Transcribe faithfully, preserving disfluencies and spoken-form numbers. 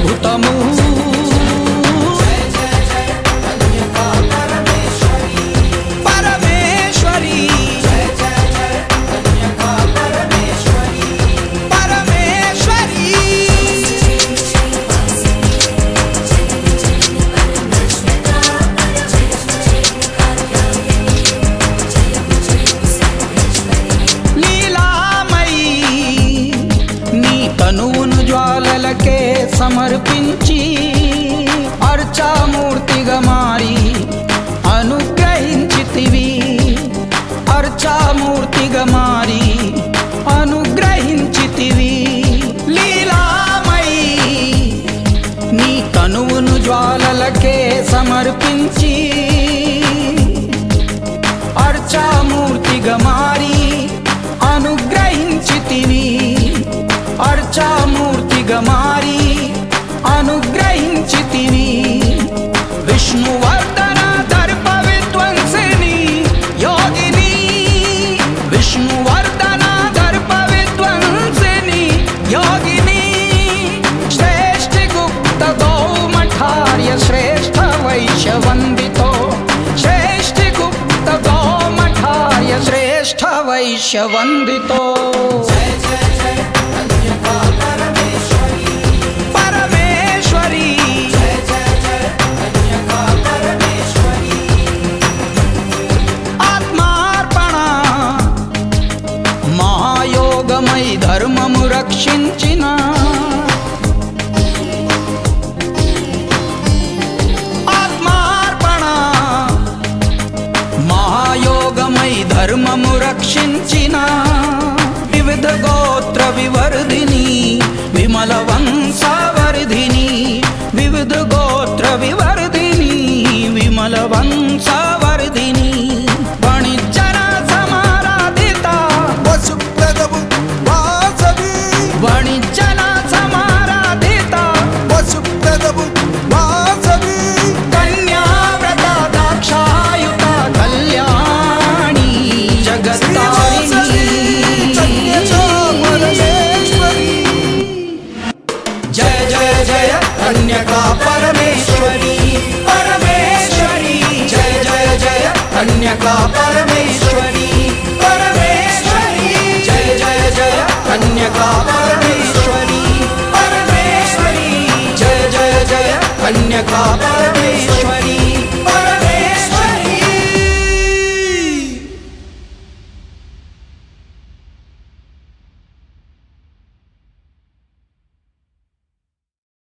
అద్భుతము పరమేశ్వరి పరమేశ్వరి లీలామయీ నీ తనువును జ్వాలలకే సమర్పించి అర్చామూర్తిగా మారి అనుగ్రహించితివి అర్చామూర్తిగా మారి అనుగ్రహించితివి లీలామయీ నీ తనువును జ్వాలలకే సమర్పించి అర్చామూర్తిగా మారి అనుగ్రహించితివి అర్చామూర్తిగా మారి అనుగ్రహించితివి విష్ణువర్ధన దర్ప విధ్వంసిని యోగిని విష్ణువర్ధన దర్ప విధ్వంసిని యోగిని శ్రేష్ఠ గుప్త గౌమఠార్య శ్రేష్ఠ వైశ్యవందితో శ్రేష్ఠ గుప్త గౌమఠార్య శ్రేష్ఠ వైశ్యవందితో పరమేశ్వరి ఆత్మార్పణ మహాయోగమై ధర్మము రక్షించిన ఆత్మార్పణ మహాయోగమై ధర్మము రక్షించిన వివిధ గోత్ర వివర్ధిని విమల వంశవర్ధిని వివిధ గోత్ర వివర్ధిని విమల వంశవర్ధిని వణిజ్జన సమారాధిత వసుప్రదవు వాసవి వణిజ్జన సమారాధిత వసుప్రదవు వాసవి కన్యావ్రత దాక్షాయుత కళ్యాణి జగత్తారిణి జయ జయ జయ కన్యకా పరమేశ్వరి పరమేశ్వరి జయ జయ జయ కన్యకా పరమేశ్వరి పరమేశ్వరి జయ జయ జయ కన్యకా పరమేశ్వరి పరమేశ్వరి జయ జయ జయ కన్యకా పరమేశ్వరి